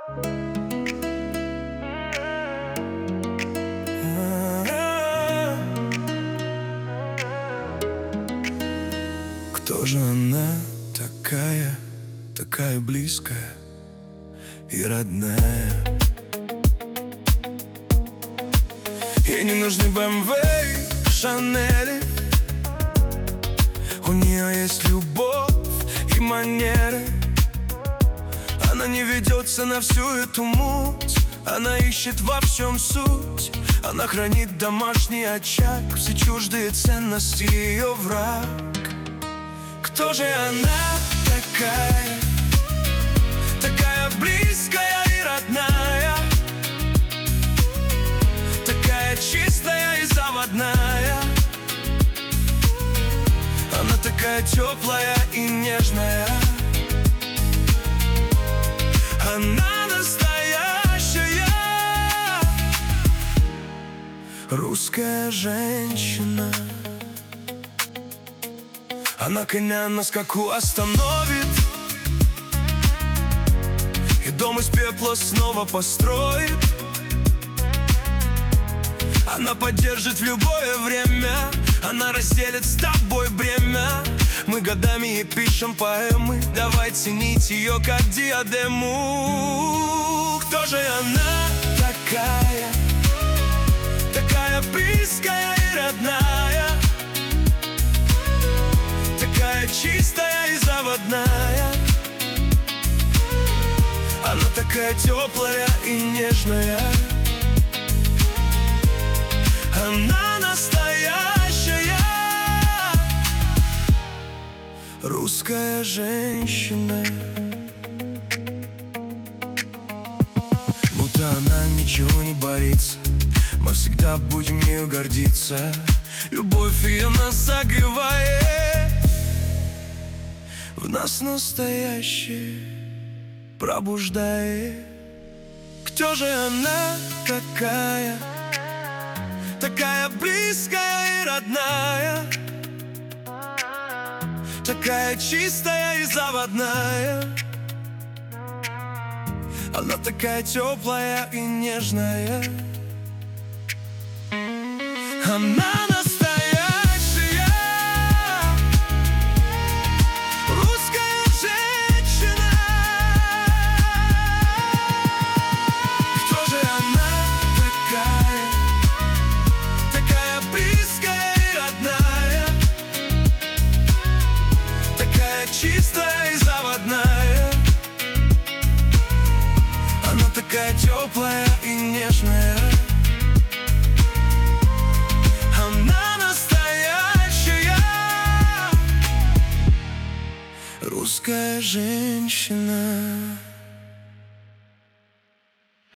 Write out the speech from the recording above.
Кто же она такая, такая близкая и родная? Ей не нужны БМВ, Шанели. У нее есть любовь и манеры. Она не ведется на всю эту муть. Она ищет во всем суть. Она хранит домашний очаг. Все чуждые ценности ее враг. Кто же она такая, такая близкая и родная, такая чистая и заводная? Она такая теплая и нежная. Она настоящая русская женщина. Она коня на скаку остановит и дом из пепла снова построит. Она поддержит в любое время. Она разделит с тобой бремя. Мы годами ей пишем поэмы. Давай ценить ее как диадему. Кто же она такая, такая близкая и родная, такая чистая и заводная? Она такая теплая и нежная. Она настоящая русская женщина. Будто она ничего не боится, мы всегда будем ею гордиться. Любовь ее нас согревает, в нас настоящее пробуждает. Кто же она такая, такая близкая и родная, такая чистая и заводная? Она такая теплая и нежная. Она настоящая русская женщина. Кто же она такая, такая близкая и родная, такая чистая и заводная? Она такая теплая и нежная. Она настоящая русская женщина.